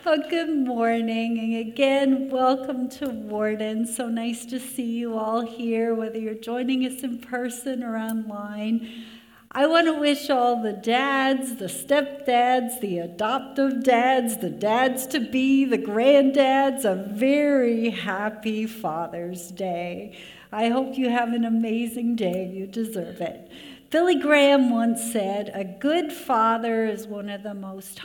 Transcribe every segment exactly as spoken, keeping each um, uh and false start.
Oh, good morning, and again, welcome to Warden. So nice to see you all here, whether you're joining us in person or online. I want to wish all the dads, the stepdads, the adoptive dads, the dads-to-be, the granddads, a very happy Father's Day. I hope you have an amazing day. You deserve it. Billy Graham once said, "A good father is one of the most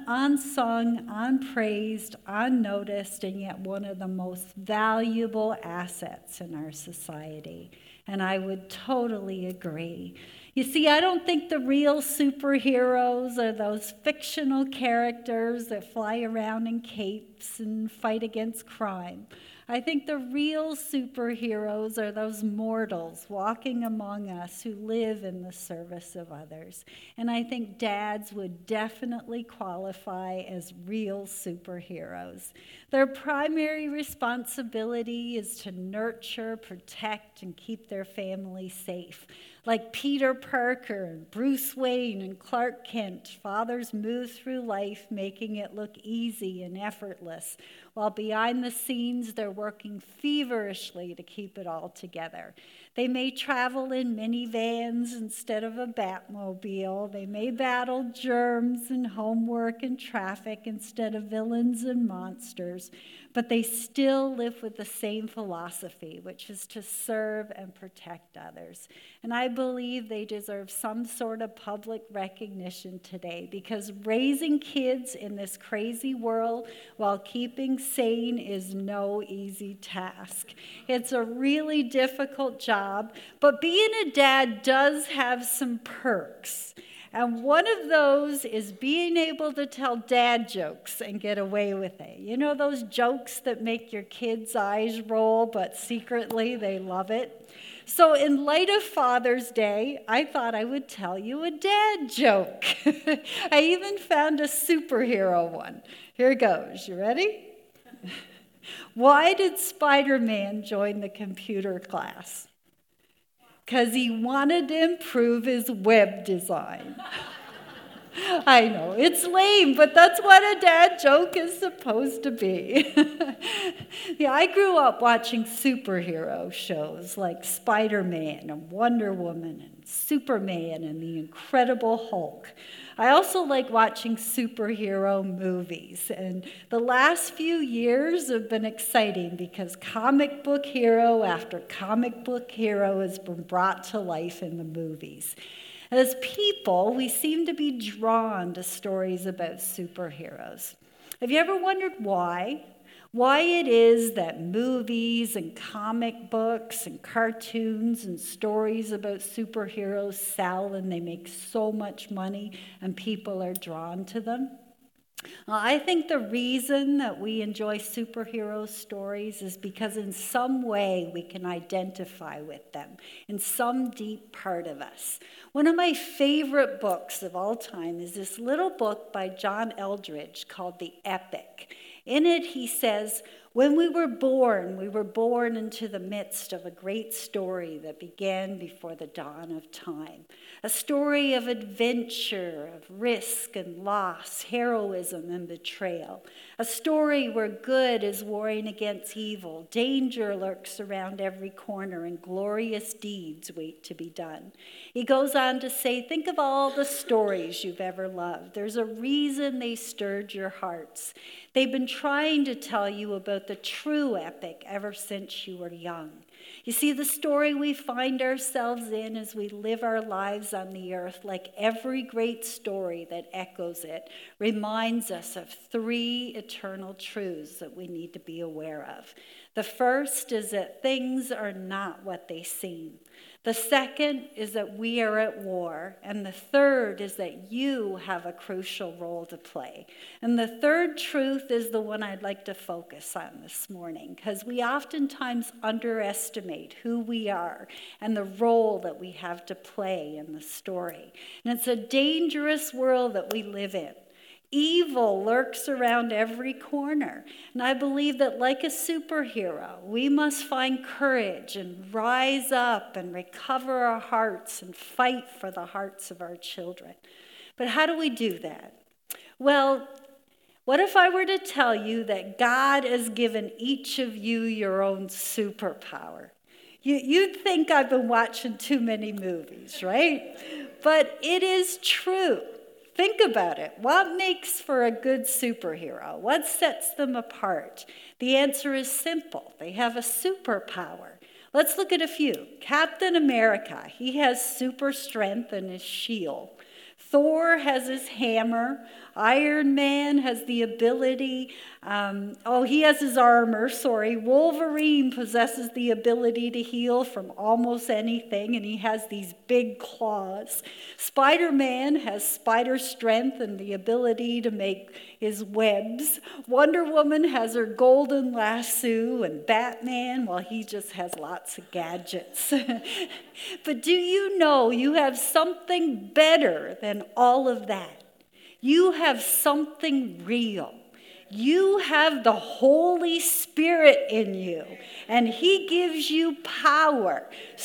unsung, unpraised, unnoticed, and yet one of the most valuable assets in our society." And I would totally agree. You see, I don't think the real superheroes are those fictional characters that fly around in capes and fight against crime. I think the real superheroes are those mortals walking among us who live in the service of others. And I think dads would definitely qualify as real superheroes. Their primary responsibility is to nurture, protect, and keep their family safe. Like Peter Parker and Bruce Wayne and Clark Kent, fathers move through life making it look easy and effortless, while behind the scenes they're working feverishly to keep it all together. They may travel in minivans instead of a Batmobile. They may battle germs and homework and traffic instead of villains and monsters, but they still live with the same philosophy, which is to serve and protect others. And I believe they deserve some sort of public recognition today, because raising kids in this crazy world while keeping sane is no easy task. It's a really difficult job, but being a dad does have some perks. And one of those is being able to tell dad jokes and get away with it. You know those jokes that make your kids' eyes roll, but secretly they love it? So in light of Father's Day, I thought I would tell you a dad joke. I even found a superhero one. Here goes. You ready? Why did Spider-Man join the computer class? Because he wanted to improve his web design. I know, it's lame, but that's what a dad joke is supposed to be. Yeah, I grew up watching superhero shows like Spider-Man and Wonder Woman and Superman and the Incredible Hulk. I also like watching superhero movies, and the last few years have been exciting because comic book hero after comic book hero has been brought to life in the movies. As people, we seem to be drawn to stories about superheroes. Have you ever wondered why? Why it is that movies and comic books and cartoons and stories about superheroes sell and they make so much money and people are drawn to them? Well, I think the reason that we enjoy superhero stories is because in some way we can identify with them, in some deep part of us. One of my favorite books of all time is this little book by John Eldredge called The Epic. In it, he says, when we were born, we were born into the midst of a great story that began before the dawn of time. A story of adventure, of risk and loss, heroism and betrayal. A story where good is warring against evil, danger lurks around every corner, and glorious deeds wait to be done. He goes on to say, think of all the stories you've ever loved. There's a reason they stirred your hearts. They've been trying to tell you about the true epic ever since you were young. You see, the story we find ourselves in as we live our lives on the earth, like every great story that echoes it, reminds us of three eternal truths that we need to be aware of. The first is that things are not what they seem. The second is that we are at war. And the third is that you have a crucial role to play. And the third truth is the one I'd like to focus on this morning, because we oftentimes underestimate who we are and the role that we have to play in the story. And it's a dangerous world that we live in. Evil lurks around every corner. And I believe that like a superhero, we must find courage and rise up and recover our hearts and fight for the hearts of our children. But how do we do that? Well, What if I were to tell you that God has given each of you your own superpower? You, you'd think I've been watching too many movies, right? But it is true. Think about it. What makes for a good superhero? What sets them apart? The answer is simple. They have a superpower. Let's look at a few. Captain America, he has super strength and his shield. Thor has his hammer. Iron Man has the ability, um, oh, he has his armor, sorry. Wolverine possesses the ability to heal from almost anything, and he has these big claws. Spider-Man has spider strength and the ability to make his webs. Wonder Woman has her golden lasso, and Batman, well, he just has lots of gadgets. But do you know you have something better than all of that? You have something real. You have the Holy Spirit in you, and he gives you power,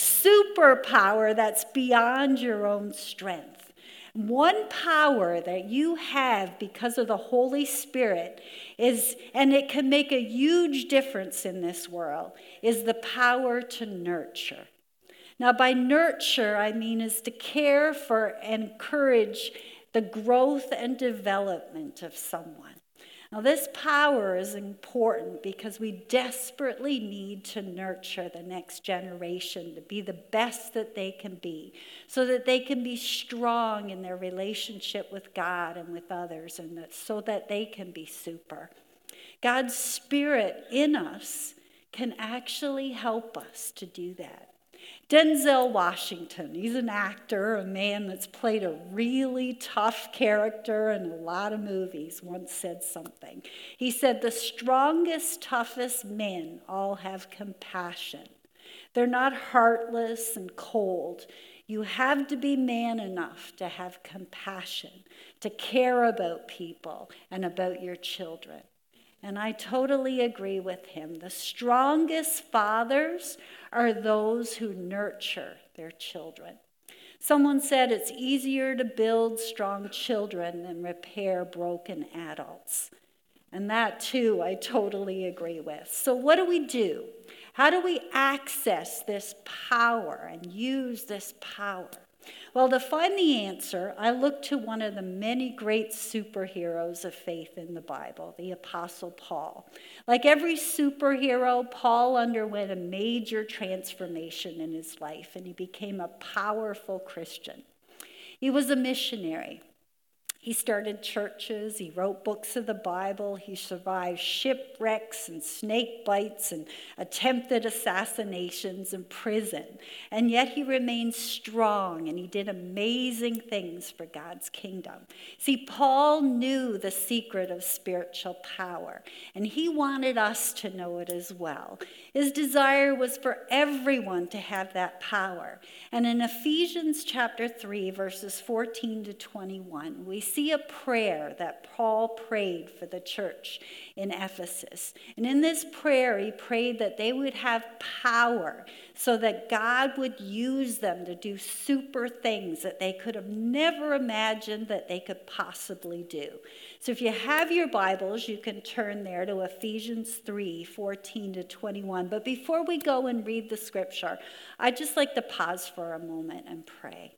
superpower that's beyond your own strength. One power that you have because of the Holy Spirit is, and it can make a huge difference in this world, is the power to nurture. Now, by nurture, I mean is to care for and encourage the growth and development of someone. Now, this power is important because we desperately need to nurture the next generation to be the best that they can be, so that they can be strong in their relationship with God and with others, and that, so that they can be super. God's Spirit in us can actually help us to do that. Denzel Washington, he's an actor, a man that's played a really tough character in a lot of movies, once said something. He said, the strongest, toughest men all have compassion. They're not heartless and cold. You have to be man enough to have compassion, to care about people and about your children. And I totally agree with him. The strongest fathers are those who nurture their children. Someone said it's easier to build strong children than repair broken adults. And that too, I totally agree with. So what do we do? How do we access this power and use this power? Well, to find the answer, I look to one of the many great superheroes of faith in the Bible, the Apostle Paul. Like every superhero, Paul underwent a major transformation in his life, and he became a powerful Christian. He was a missionary. He started churches, he wrote books of the Bible, he survived shipwrecks and snake bites and attempted assassinations in prison. And yet he remained strong and he did amazing things for God's kingdom. See, Paul knew the secret of spiritual power, and he wanted us to know it as well. His desire was for everyone to have that power. And in Ephesians chapter three, verses fourteen to twenty-one, we see a prayer that Paul prayed for the church in Ephesus. And in this prayer, he prayed that they would have power so that God would use them to do super things that they could have never imagined that they could possibly do. So if you have your Bibles, you can turn there to Ephesians three, fourteen to twenty-one. But before we go and read the scripture, I'd just like to pause for a moment and pray.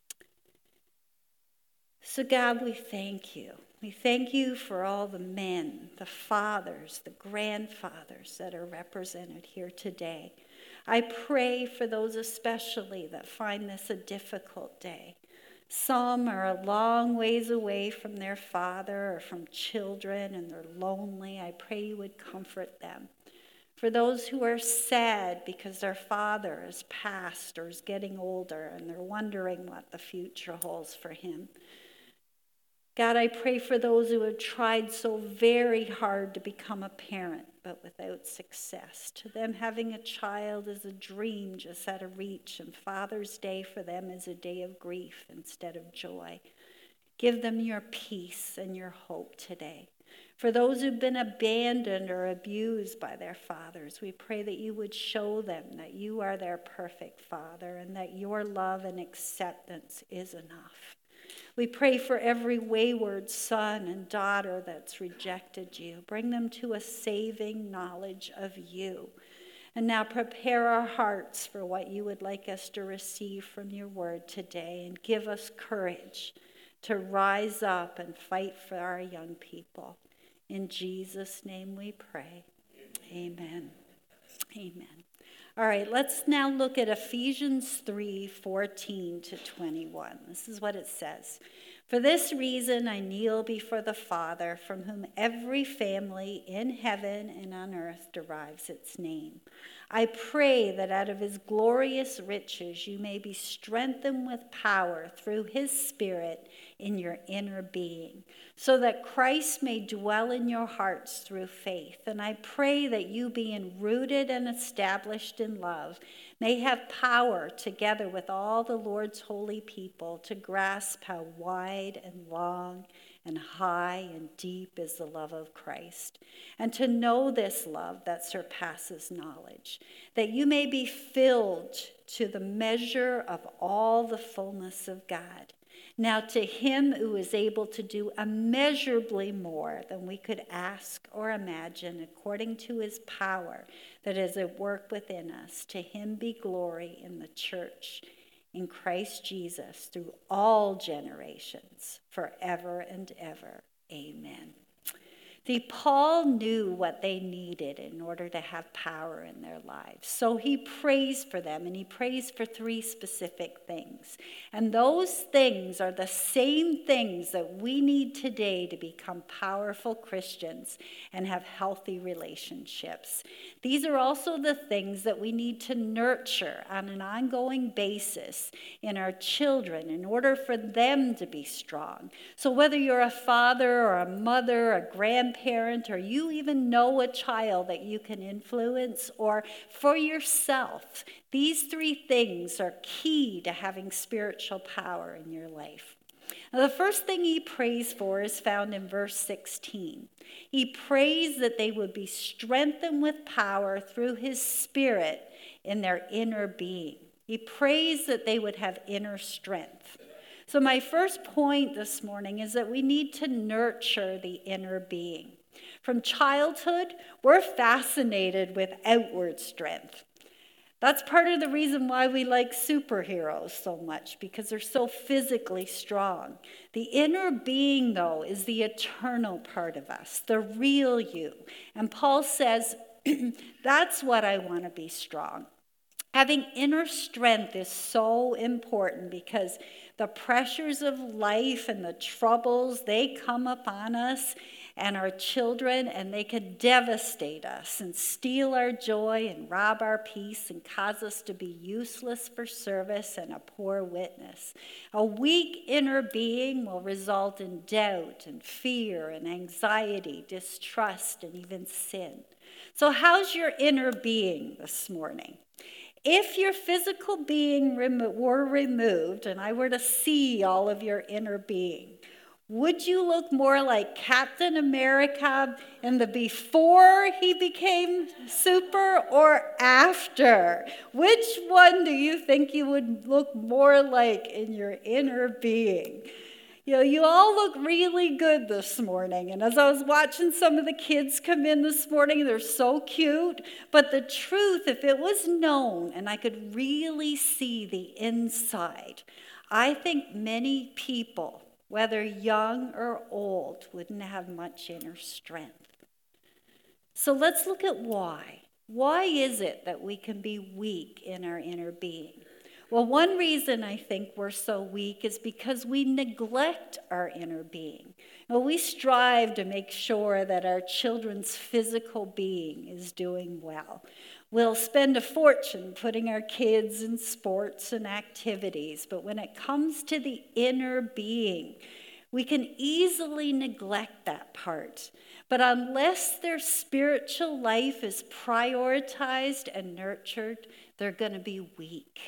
So God, we thank you. We thank you for all the men, the fathers, the grandfathers that are represented here today. I pray for those especially that find this a difficult day. Some are a long ways away from their father or from children, and they're lonely. I pray you would comfort them. For those who are sad because their father has passed or is getting older and they're wondering what the future holds for him. God, I pray for those who have tried so very hard to become a parent, but without success. To them, having a child is a dream just out of reach, and Father's Day for them is a day of grief instead of joy. Give them your peace and your hope today. For those who've been abandoned or abused by their fathers, we pray that you would show them that you are their perfect Father and that your love and acceptance is enough. We pray for every wayward son and daughter that's rejected you. Bring them to a saving knowledge of you. And now prepare our hearts for what you would like us to receive from your word today, and give us courage to rise up and fight for our young people. In Jesus' name we pray. Amen. Amen. All right, let's now look at Ephesians three, fourteen to twenty-one. This is what it says. For this reason I kneel before the Father, from whom every family in heaven and on earth derives its name. I pray that out of his glorious riches you may be strengthened with power through his Spirit in your inner being, so that Christ may dwell in your hearts through faith. And I pray that you, being rooted and established in love, may have power, together with all the Lord's holy people, to grasp how wide and long and high and deep is the love of Christ, and to know this love that surpasses knowledge, that you may be filled to the measure of all the fullness of God. Now to him who is able to do immeasurably more than we could ask or imagine, according to his power that is at work within us, to him be glory in the church, in Christ Jesus, through all generations, forever and ever. Amen. See, Paul knew what they needed in order to have power in their lives. So he prays for them, and he prays for three specific things. And those things are the same things that we need today to become powerful Christians and have healthy relationships. These are also the things that we need to nurture on an ongoing basis in our children in order for them to be strong. So whether you're a father or a mother, a grandparent, parent, or you even know a child that you can influence, or for yourself, these three things are key to having spiritual power in your life. Now, the first thing he prays for is found in verse sixteen. He prays that they would be strengthened with power through his Spirit in their inner being. He prays that they would have inner strength. So my first point this morning is that we need to nurture the inner being. From childhood, we're fascinated with outward strength. That's part of the reason why we like superheroes so much, because they're so physically strong. The inner being, though, is the eternal part of us, the real you. And Paul says, that's what I want to be strong. Having inner strength is so important because the pressures of life and the troubles, they come upon us and our children, and they can devastate us and steal our joy and rob our peace and cause us to be useless for service and a poor witness. A weak inner being will result in doubt and fear and anxiety, distrust, and even sin. So how's your inner being this morning? If your physical being remo- were removed and I were to see all of your inner being, would you look more like Captain America in the before he became super or after? Which one do you think you would look more like in your inner being? You know, you all look really good this morning. And as I was watching some of the kids come in this morning, they're so cute. But the truth, if it was known and I could really see the inside, I think many people, whether young or old, wouldn't have much inner strength. So let's look at why. Why is it that we can be weak in our inner being? Well, one reason I think we're so weak is because we neglect our inner being. Well, we strive to make sure that our children's physical being is doing well. We'll spend a fortune putting our kids in sports and activities, but when it comes to the inner being, we can easily neglect that part. But unless their spiritual life is prioritized and nurtured, they're going to be weak.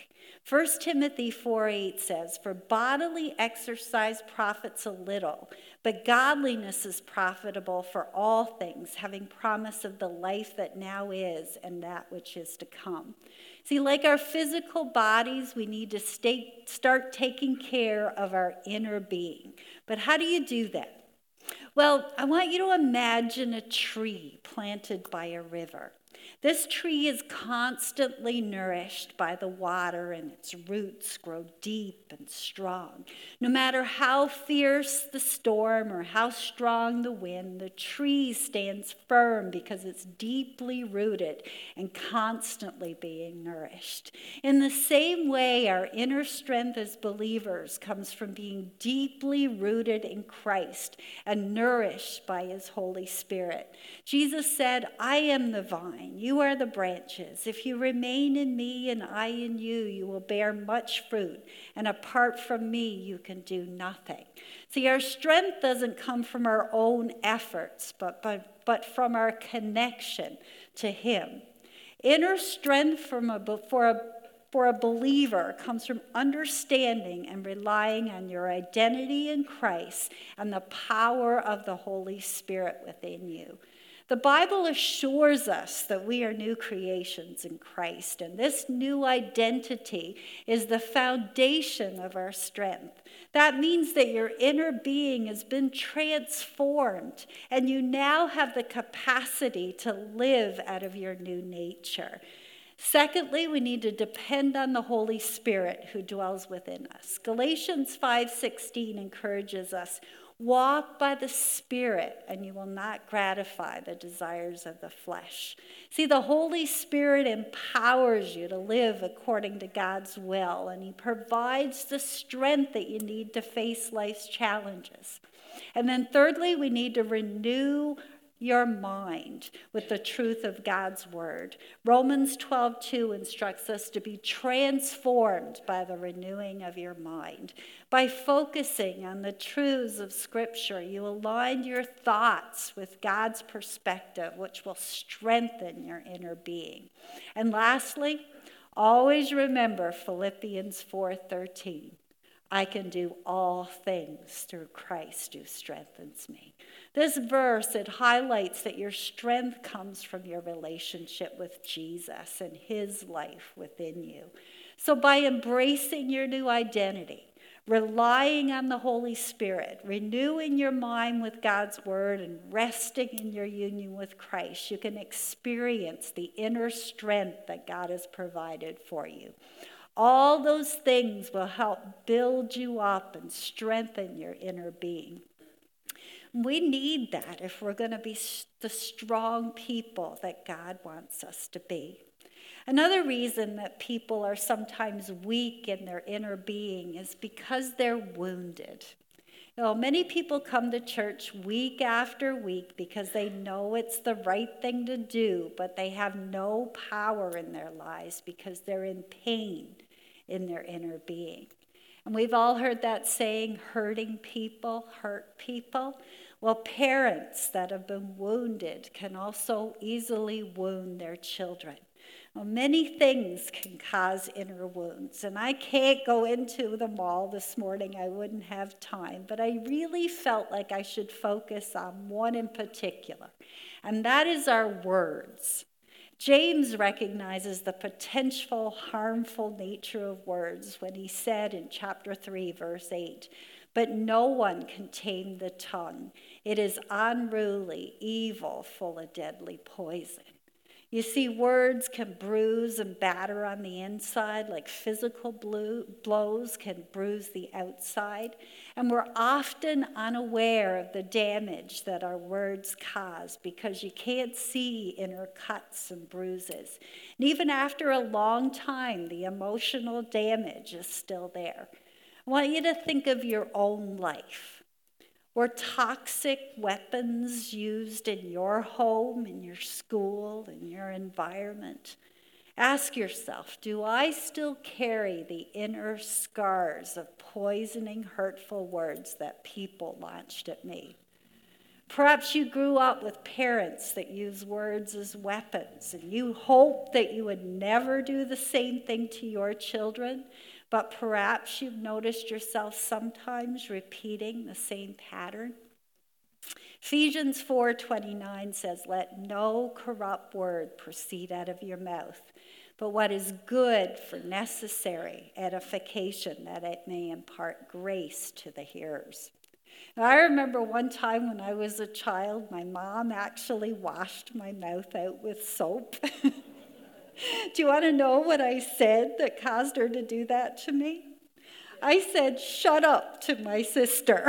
First Timothy four eight says, "For bodily exercise profits a little, but godliness is profitable for all things, having promise of the life that now is and that which is to come." See, like our physical bodies, we need to stay, start taking care of our inner being. But how do you do that? Well, I want you to imagine a tree planted by a river. This tree is constantly nourished by the water, and its roots grow deep and strong. No matter how fierce the storm or how strong the wind, the tree stands firm because it's deeply rooted and constantly being nourished. In the same way, our inner strength as believers comes from being deeply rooted in Christ and nourished by his Holy Spirit. Jesus said, "I am the vine. You are the branches. If you remain in me and I in you, you will bear much fruit. And apart from me, you can do nothing." See, our strength doesn't come from our own efforts, but, but, but from our connection to him. Inner strength from a, for, a, for a believer comes from understanding and relying on your identity in Christ and the power of the Holy Spirit within you. The Bible assures us that we are new creations in Christ, and this new identity is the foundation of our strength. That means that your inner being has been transformed, and you now have the capacity to live out of your new nature. Secondly, we need to depend on the Holy Spirit who dwells within us. Galatians five sixteen encourages us, "Walk by the Spirit, and you will not gratify the desires of the flesh." See, the Holy Spirit empowers you to live according to God's will, and he provides the strength that you need to face life's challenges. And then thirdly, we need to renew your mind with the truth of God's word. Romans twelve two instructs us to be transformed by the renewing of your mind. By focusing on the truths of Scripture, you align your thoughts with God's perspective, which will strengthen your inner being. And lastly, always remember Philippians four thirteen. "I can do all things through Christ who strengthens me." This verse, it highlights that your strength comes from your relationship with Jesus and his life within you. So by embracing your new identity, relying on the Holy Spirit, renewing your mind with God's word, and resting in your union with Christ, you can experience the inner strength that God has provided for you. All those things will help build you up and strengthen your inner being. We need that if we're going to be the strong people that God wants us to be. Another reason that people are sometimes weak in their inner being is because they're wounded. You know, many people come to church week after week because they know it's the right thing to do, but they have no power in their lives because they're in pain in their inner being. And we've all heard that saying, hurting people hurt people. Well, parents that have been wounded can also easily wound their children. Well, many things can cause inner wounds, and I can't go into them all this morning. I wouldn't have time, but I really felt like I should focus on one in particular, and that is our words. James recognizes the potential harmful nature of words when he said in chapter three, verse eight, "But no one can tame the tongue. It is unruly, evil, full of deadly poison." You see, words can bruise and batter on the inside like physical blows can bruise the outside. And we're often unaware of the damage that our words cause because you can't see inner cuts and bruises. And even after a long time, the emotional damage is still there. I want you to think of your own life. Were toxic weapons used in your home, in your school, in your environment? Ask yourself, do I still carry the inner scars of poisoning, hurtful words that people launched at me? Perhaps you grew up with parents that use words as weapons, and you hope that you would never do the same thing to your children, but perhaps you've noticed yourself sometimes repeating the same pattern. Ephesians four twenty-nine says, "Let no corrupt word proceed out of your mouth, but what is good for necessary edification, that it may impart grace to the hearers." Now, I remember one time when I was a child, my mom actually washed my mouth out with soap. Do you want to know what I said that caused her to do that to me? I said, "Shut up," to my sister.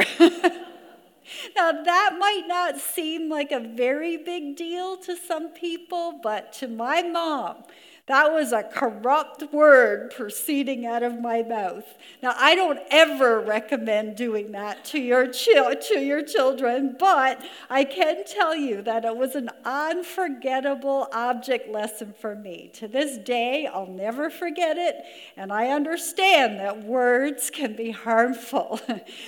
Now, that might not seem like a very big deal to some people, but to my mom, that was a corrupt word proceeding out of my mouth. Now, I don't ever recommend doing that to your, chi- to your children, but I can tell you that it was an unforgettable object lesson for me. To this day, I'll never forget it, and I understand that words can be harmful.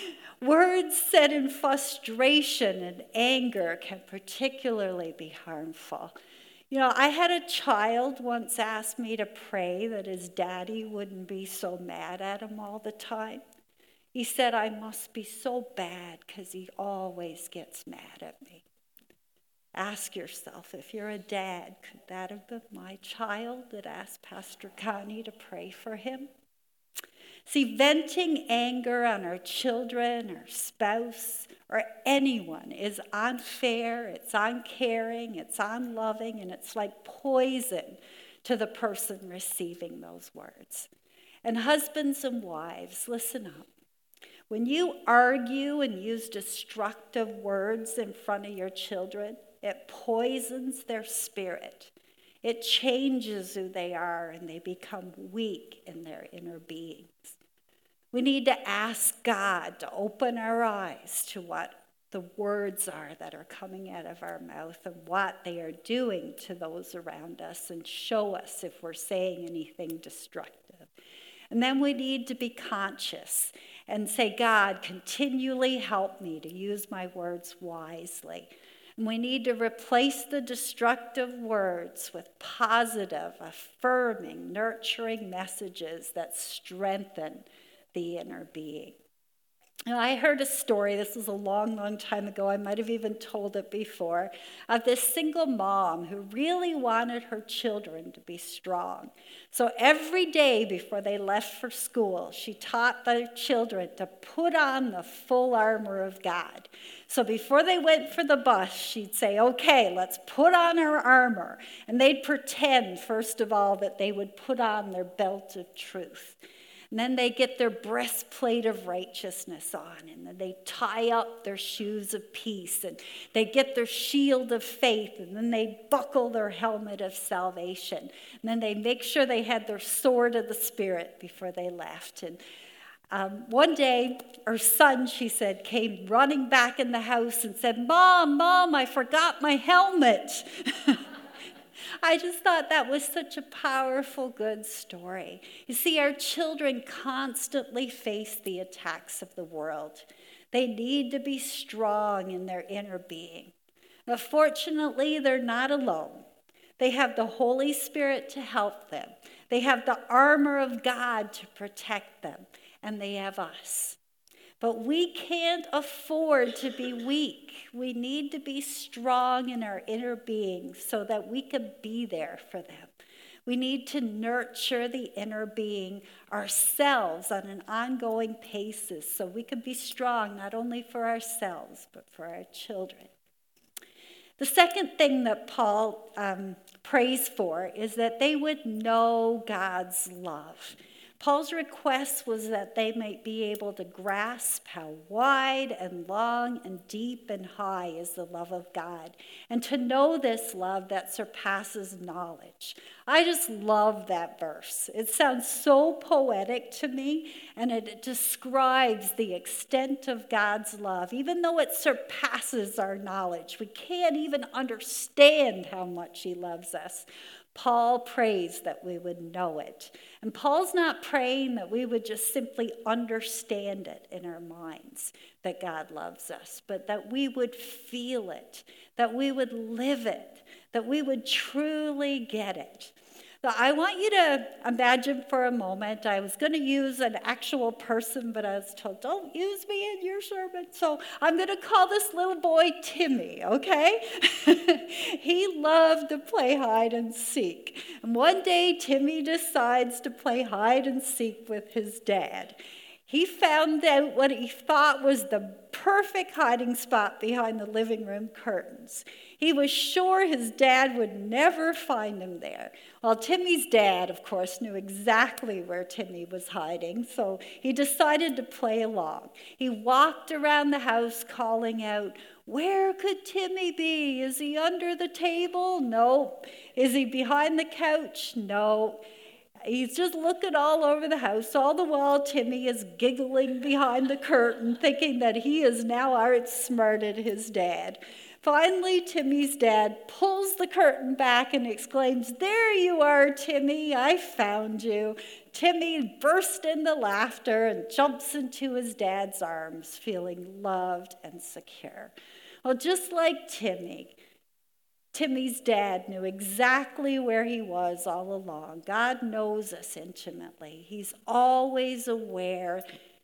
Words said in frustration and anger can particularly be harmful. You know, I had a child once ask me to pray that his daddy wouldn't be so mad at him all the time. He said, "I must be so bad because he always gets mad at me." Ask yourself, if you're a dad, could that have been my child that asked Pastor Connie to pray for him? See, venting anger on our children, our spouse, or anyone is unfair, it's uncaring, it's unloving, and it's like poison to the person receiving those words. And husbands and wives, listen up. When you argue and use destructive words in front of your children, it poisons their spirit. It changes who they are, and they become weak in their inner beings. We need to ask God to open our eyes to what the words are that are coming out of our mouth and what they are doing to those around us, and show us if we're saying anything destructive. And then we need to be conscious and say, "God, continually help me to use my words wisely." And we need to replace the destructive words with positive, affirming, nurturing messages that strengthen the inner being. Now, I heard a story, this was a long, long time ago, I might have even told it before, of this single mom who really wanted her children to be strong. So every day before they left for school, she taught their children to put on the full armor of God. So before they went for the bus, she'd say, "Okay, let's put on our armor." And they'd pretend, first of all, that they would put on their belt of truth. And then they get their breastplate of righteousness on, and then they tie up their shoes of peace, and they get their shield of faith, and then they buckle their helmet of salvation. And then they make sure they had their sword of the Spirit before they left. And um, one day, her son, she said, came running back in the house and said, "Mom, Mom, I forgot my helmet." I just thought that was such a powerful, good story. You see, our children constantly face the attacks of the world. They need to be strong in their inner being. But fortunately, they're not alone. They have the Holy Spirit to help them. They have the armor of God to protect them. And they have us. But we can't afford to be weak. We need to be strong in our inner being so that we can be there for them. We need to nurture the inner being ourselves on an ongoing basis so we can be strong not only for ourselves but for our children. The second thing that Paul um, prays for is that they would know God's love. Paul's request was that they might be able to grasp how wide and long and deep and high is the love of God, and to know this love that surpasses knowledge. I just love that verse. It sounds so poetic to me, and it describes the extent of God's love. Even though it surpasses our knowledge, we can't even understand how much he loves us. Paul prays that we would know it. And Paul's not praying that we would just simply understand it in our minds, that God loves us, but that we would feel it, that we would live it, that we would truly get it. So I want you to imagine for a moment, I was going to use an actual person, but I was told, don't use me in your sermon. So I'm going to call this little boy Timmy, okay? He loved to play hide and seek. And one day, Timmy decides to play hide and seek with his dad. He found out what he thought was the perfect hiding spot behind the living room curtains. He was sure his dad would never find him there. Well, Timmy's dad, of course, knew exactly where Timmy was hiding, so he decided to play along. He walked around the house calling out, "Where could Timmy be? Is he under the table? No. Is he behind the couch? No." He's just looking all over the house. All the while, Timmy is giggling behind the curtain, thinking that he is now outsmarted his dad. Finally, Timmy's dad pulls the curtain back and exclaims, "There you are, Timmy, I found you." Timmy bursts into laughter and jumps into his dad's arms, feeling loved and secure. Well, just like Timmy, Timmy's dad knew exactly where he was all along. God knows us intimately. He's always aware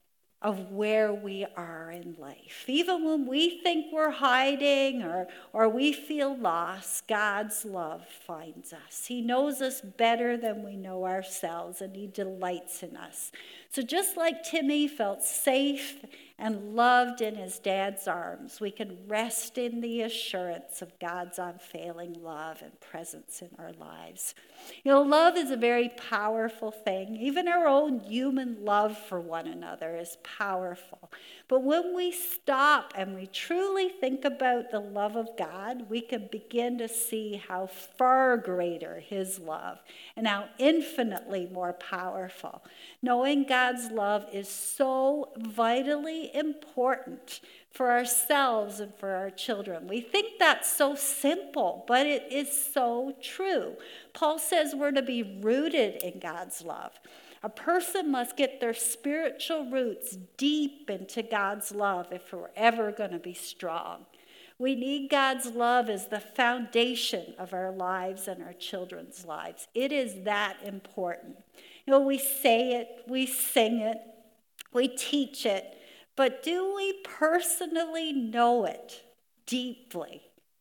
of where we are in life. Even when we think we're hiding or, or we feel lost, God's love finds us. He knows us better than we know ourselves, and he delights in us. So just like Timmy felt safe and loved in his dad's arms, we can rest in the assurance of God's unfailing love and presence in our lives. You know, love is a very powerful thing. Even our own human love for one another is powerful. But when we stop and we truly think about the love of God, we can begin to see how far greater his love and how infinitely more powerful. Knowing God's love is so vitally important for ourselves and for our children. We think that's so simple, but it is so true. Paul says we're to be rooted in God's love. A person must get their spiritual roots deep into God's love if we're ever going to be strong. We need God's love as the foundation of our lives and our children's lives. It is that important. You know, we say it, we sing it, we teach it, but do we personally know it deeply?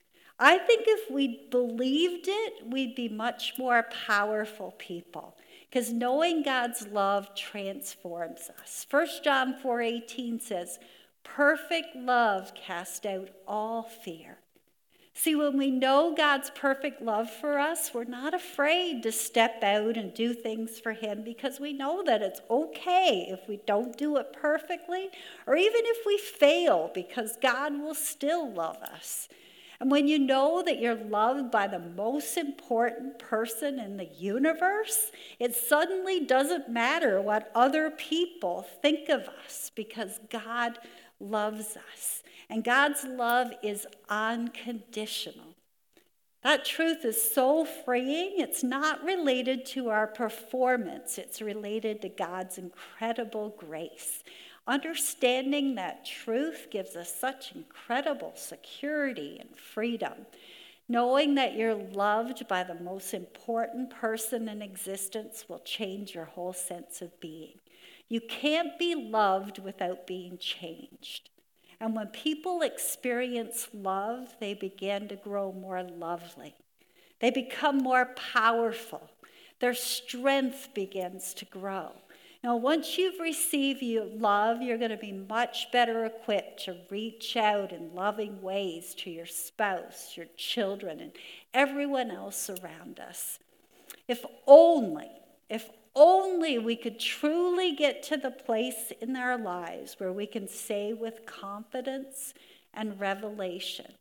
I think if we believed it, we'd be much more powerful people, because knowing God's love transforms us. First John four eighteen says, "Perfect love casts out all fear." See, when we know God's perfect love for us, we're not afraid to step out and do things for him, because we know that it's okay if we don't do it perfectly, or even if we fail, because God will still love us. And when you know that you're loved by the most important person in the universe, it suddenly doesn't matter what other people think of us, because God loves us. And God's love is unconditional. That truth is so freeing. It's not related to our performance. It's related to God's incredible grace. Understanding that truth gives us such incredible security and freedom. Knowing that you're loved by the most important person in existence will change your whole sense of being. You can't be loved without being changed. And when people experience love, they begin to grow more lovely. They become more powerful. Their strength begins to grow. Now, once you've received love, you're going to be much better equipped to reach out in loving ways to your spouse, your children, and everyone else around us. If only, if only we could truly get to the place in our lives where we can say with confidence and revelation,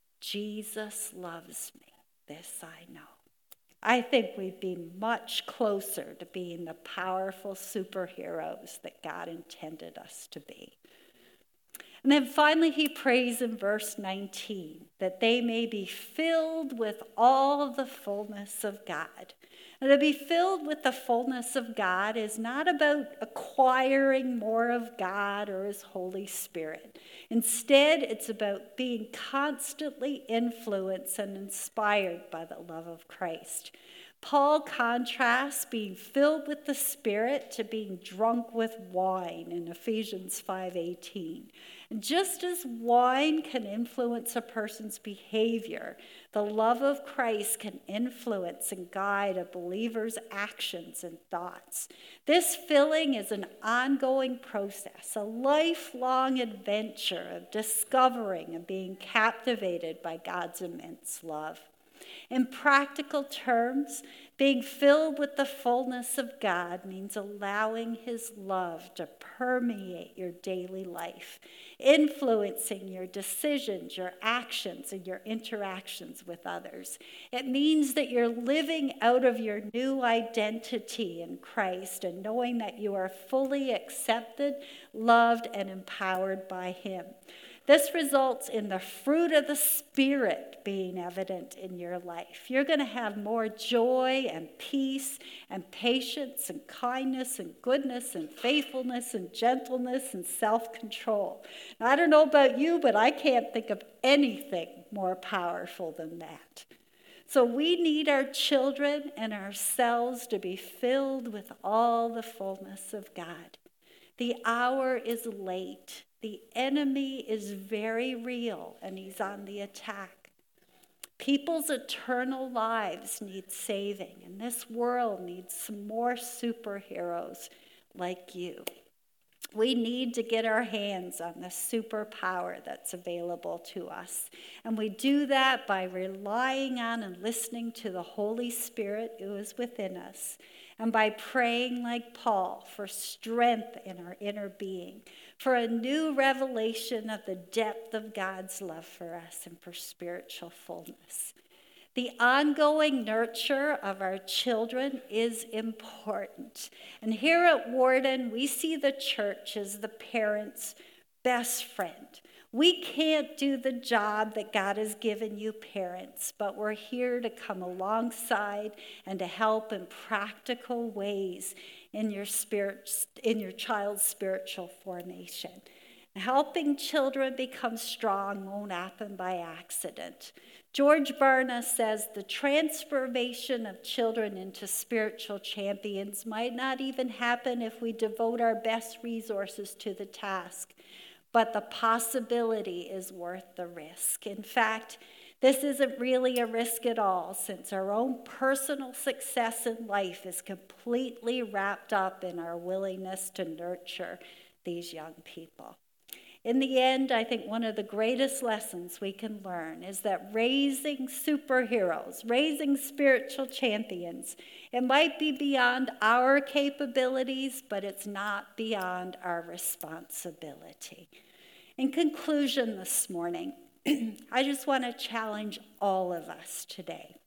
"Jesus loves me, this I know." I think we'd be much closer to being the powerful superheroes that God intended us to be. And then finally, he prays in verse nineteen, that they may be filled with all the fullness of God. And to be filled with the fullness of God is not about acquiring more of God or his Holy Spirit. Instead, it's about being constantly influenced and inspired by the love of Christ. Paul contrasts being filled with the Spirit to being drunk with wine in Ephesians five eighteen. And just as wine can influence a person's behavior, the love of Christ can influence and guide a believer's actions and thoughts. This filling is an ongoing process, a lifelong adventure of discovering and being captivated by God's immense love. In practical terms, being filled with the fullness of God means allowing his love to permeate your daily life, influencing your decisions, your actions, and your interactions with others. It means that you're living out of your new identity in Christ and knowing that you are fully accepted, loved, and empowered by him. This results in the fruit of the Spirit being evident in your life. You're going to have more joy and peace and patience and kindness and goodness and faithfulness and gentleness and self-control. Now, I don't know about you, but I can't think of anything more powerful than that. So we need our children and ourselves to be filled with all the fullness of God. The hour is late. The enemy is very real, and he's on the attack. People's eternal lives need saving, and this world needs some more superheroes like you. We need to get our hands on the superpower that's available to us. And we do that by relying on and listening to the Holy Spirit who is within us, and by praying like Paul for strength in our inner being, for a new revelation of the depth of God's love for us and for spiritual fullness. The ongoing nurture of our children is important. And here at Warden, we see the church as the parent's best friend. We can't do the job that God has given you parents, but we're here to come alongside and to help in practical ways in your spirit, in your child's spiritual formation. Helping children become strong won't happen by accident. George Barna says the transformation of children into spiritual champions might not even happen if we devote our best resources to the task, but the possibility is worth the risk. In fact, this isn't really a risk at all, since our own personal success in life is completely wrapped up in our willingness to nurture these young people. In the end, I think one of the greatest lessons we can learn is that raising superheroes, raising spiritual champions, it might be beyond our capabilities, but it's not beyond our responsibility. In conclusion this morning, I just want to challenge all of us today.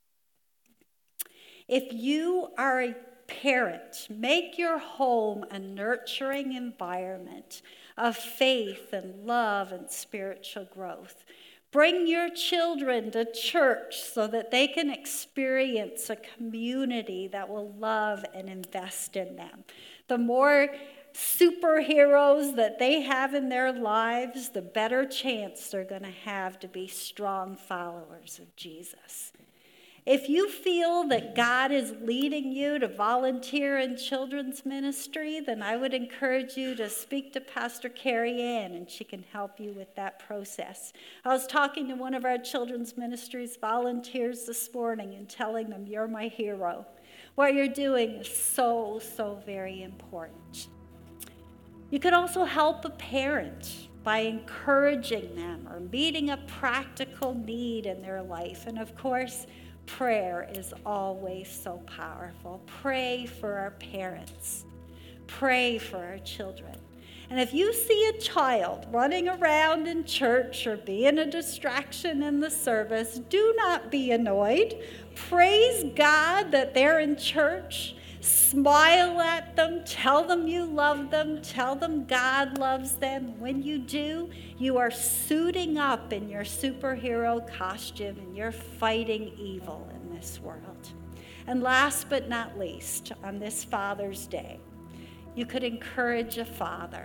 If you are a parent, make your home a nurturing environment of faith and love and spiritual growth. Bring your children to church so that they can experience a community that will love and invest in them. The more superheroes that they have in their lives, the better chance they're going to have to be strong followers of Jesus. If you feel that God is leading you to volunteer in children's ministry, then I would encourage you to speak to Pastor Carrie Ann, and she can help you with that process. I was talking to one of our children's ministries volunteers this morning and telling them, you're my hero. What you're doing is so, so very important. You could also help a parent by encouraging them or meeting a practical need in their life. And of course, prayer is always so powerful. Pray for our parents. Pray for our children. And if you see a child running around in church or being a distraction in the service, do not be annoyed. Praise God that they're in church. Smile at them, tell them you love them, tell them God loves them. When you do, you are suiting up in your superhero costume and you're fighting evil in this world. And last but not least, on this Father's Day, you could encourage a father.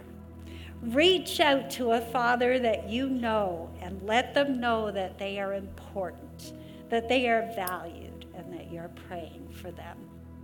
Reach out to a father that you know and let them know that they are important, that they are valued, and that you're praying for them.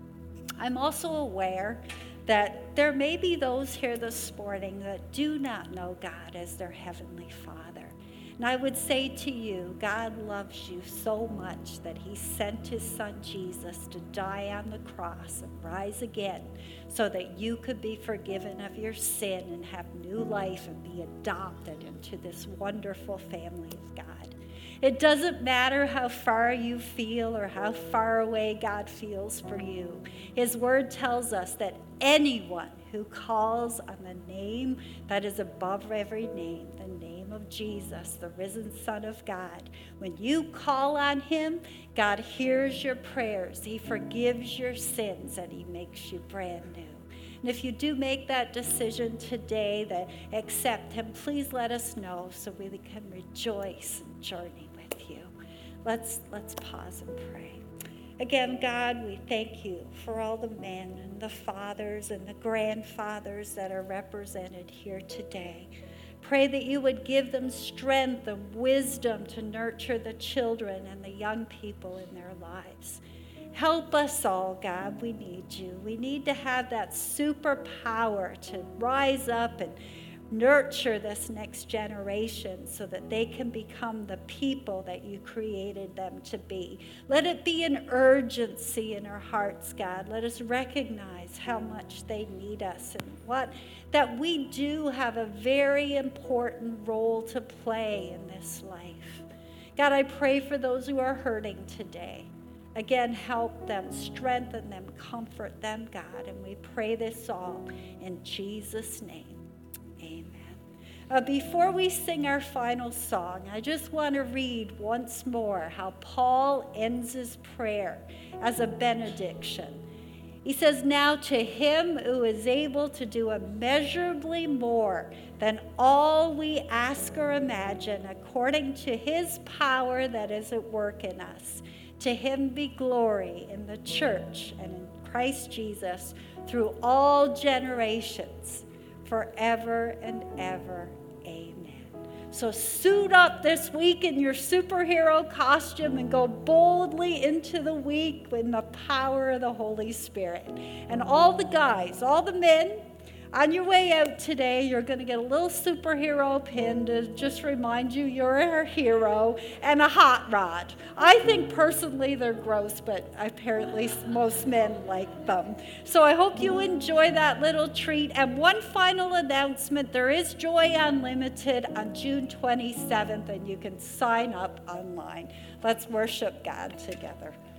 I'm also aware that there may be those here this morning that do not know God as their Heavenly Father. And I would say to you, God loves you so much that he sent his son Jesus to die on the cross and rise again so that you could be forgiven of your sin and have new life and be adopted into this wonderful family of God. It doesn't matter how far you feel or how far away God feels for you. His word tells us that anyone who calls on the name that is above every name, the name of Jesus, the risen Son of God, when you call on him, God hears your prayers. He forgives your sins and he makes you brand new. And if you do make that decision today that accept him, please let us know so we can rejoice and journey with you. Let's, let's pause and pray. Again, God, we thank you for all the men and the fathers and the grandfathers that are represented here today. Pray that you would give them strength and wisdom to nurture the children and the young people in their lives. Help us all, God. We need you. We need to have that superpower to rise up and nurture this next generation so that they can become the people that you created them to be. Let it be an urgency in our hearts, God. Let us recognize how much they need us and what that we do have a very important role to play in this life. God, I pray for those who are hurting today. Again, help them, strengthen them, comfort them, God. And we pray this all in Jesus' name. Amen. Uh, before we sing our final song, I just want to read once more how Paul ends his prayer as a benediction. He says, "Now to him who is able to do immeasurably more than all we ask or imagine, according to his power that is at work in us, to him be glory in the church and in Christ Jesus through all generations, forever and ever. Amen." So suit up this week in your superhero costume and go boldly into the week in the power of the Holy Spirit. And all the guys, all the men, on your way out today, you're going to get a little superhero pin to just remind you you're a hero, and a hot rod. I think personally they're gross, but apparently most men like them. So I hope you enjoy that little treat. And one final announcement, there is Joy Unlimited on June twenty-seventh, and you can sign up online. Let's worship God together.